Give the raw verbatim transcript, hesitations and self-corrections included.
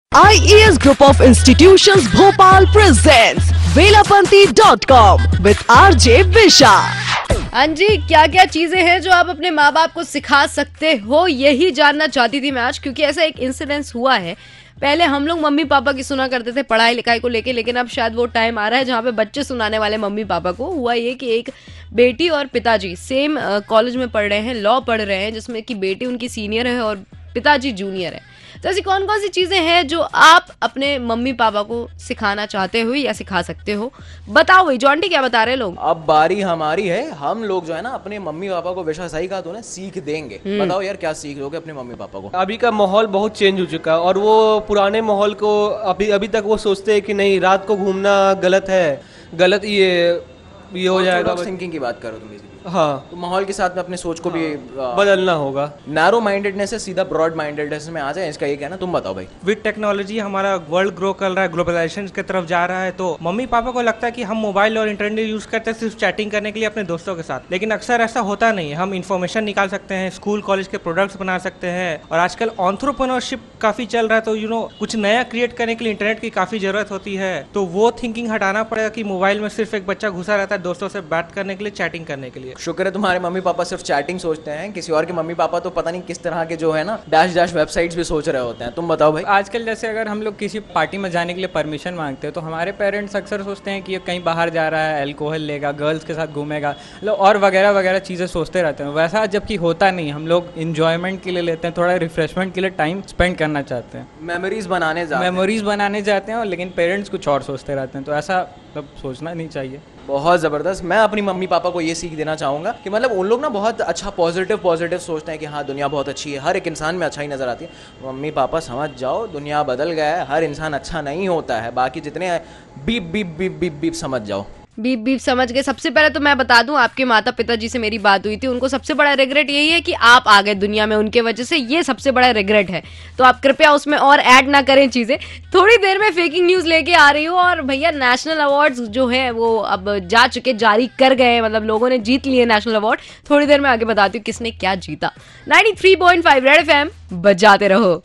I E S Group of Institutions Bhopal presents Velapanti dot com with R J Visha। हाँ जी, क्या क्या चीजें हैं जो आप अपने माँ बाप को सिखा सकते हो, यही जानना चाहती थी मैं आज, क्योंकि ऐसा एक इंसिडेंस हुआ है। पहले हम लोग मम्मी पापा की सुना करते थे पढ़ाई लिखाई को लेके, लेकिन अब शायद वो टाइम आ रहा है जहाँ पे बच्चे सुनाने वाले मम्मी पापा को। हुआ ये कि एक बेटी और पिताजी सेम कॉलेज में पढ़ रहे हैं, लॉ पढ़ रहे हैं, जिसमें कि बेटी उनकी सीनियर है और पिताजी जूनियर है। तो ऐसी कौन कौन सी चीजें हैं जो आप अपने मम्मी पापा को सिखाना चाहते हो या सिखा सकते हो, बताओ भाई। जॉन्टी क्या बता रहे लोग? अब बारी हमारी है, हम लोग जो है ना अपने मम्मी पापा को वैसा सही कहा तो ना सीख देंगे। बताओ यार, क्या सीख लोगे अपने मम्मी पापा को? अभी का माहौल बहुत चेंज हो चुका है और वो पुराने माहौल को अभी अभी तक वो सोचते हैं कि नहीं, रात को घूमना गलत है, गलत ये ये हो जाएगा। थिंकिंग की बात करो तुम। हाँ, तो माहौल के साथ में अपने सोच को हाँ, भी बदलना होगा। नैरो माइंडेडनेस से सीधा ब्रॉड माइंडेडनेस में आ जाए, इसका ये कहना। तुम बताओ भाई। विद टेक्नोलॉजी हमारा वर्ल्ड ग्रो कर रहा है, ग्लोबलाइजेशन की तरफ जा रहा है, तो मम्मी पापा को लगता है कि हम मोबाइल और इंटरनेट यूज करते हैं सिर्फ चैटिंग करने के लिए अपने दोस्तों के साथ, लेकिन अक्सर ऐसा होता नहीं है। हम इन्फॉर्मेशन निकाल सकते हैं, स्कूल कॉलेज के प्रोडक्ट्स बना सकते हैं, और आजकल एंटरप्रेन्योरशिप काफी चल रहा है, तो यू नो कुछ नया क्रिएट करने के लिए इंटरनेट की काफी जरूरत होती है। तो वो थिंकिंग हटाना पड़ेगा कि मोबाइल में सिर्फ एक बच्चा घुसा रहता है दोस्तों से बात करने के लिए, चैटिंग करने के लिए। शुक्र है तुम्हारे मम्मी पापा सिर्फ चैटिंग सोचते हैं, किसी और के मम्मी पापा तो पता नहीं किस तरह के जो है ना डैश डैश वेबसाइट्स भी सोच रहे होते हैं। तुम बताओ भाई। आजकल जैसे अगर हम लोग किसी पार्टी में जाने के लिए परमिशन मांगते हैं तो हमारे पेरेंट्स अक्सर सोचते हैं कि ये कहीं बाहर जा रहा है, अल्कोहल लेगा, गर्ल्स के साथ घूमेगा, मतलब और वगैरह वगैरह चीज़ें सोचते रहते हैं। वैसा जबकि होता नहीं, हम लोग इंजॉयमेंट के लिए लेते हैं, थोड़ा रिफ्रेशमेंट के लिए टाइम स्पेंड करना चाहते हैं, मेमोरीज बनाने जाते हैं मेमोरीज बनाने जाते हैं, लेकिन पेरेंट्स कुछ और सोचते रहते हैं। तो ऐसा मतलब सोचना नहीं चाहिए। बहुत ज़बरदस्त। मैं अपनी मम्मी पापा को ये सीख देना चाहूँगा कि मतलब उन लोग ना बहुत अच्छा पॉजिटिव पॉजिटिव सोचते हैं कि हाँ दुनिया बहुत अच्छी है, हर एक इंसान में अच्छाई नज़र आती है। मम्मी पापा समझ जाओ, दुनिया बदल गया है, हर इंसान अच्छा नहीं होता है, बाकी जितने beep beep beep beep beep समझ जाओ। बीप बीप समझ गए। सबसे पहले तो मैं बता दूं, आपके माता पिता जी से मेरी बात हुई थी, उनको सबसे बड़ा रिग्रेट यही है कि आप आ गए दुनिया में उनके वजह से, ये सबसे बड़ा रिग्रेट है। तो आप कृपया उसमें और ऐड ना करें चीजें। थोड़ी देर में फेकिंग न्यूज लेके आ रही हूँ, और भैया नेशनल अवार्ड्स जो है वो अब जा चुके, जारी कर गए, मतलब लोगों ने जीत लिए नेशनल अवार्ड। थोड़ी देर में आगे बताती हूँ किसने क्या जीता। Ninety three point five Red F M बजाते रहो।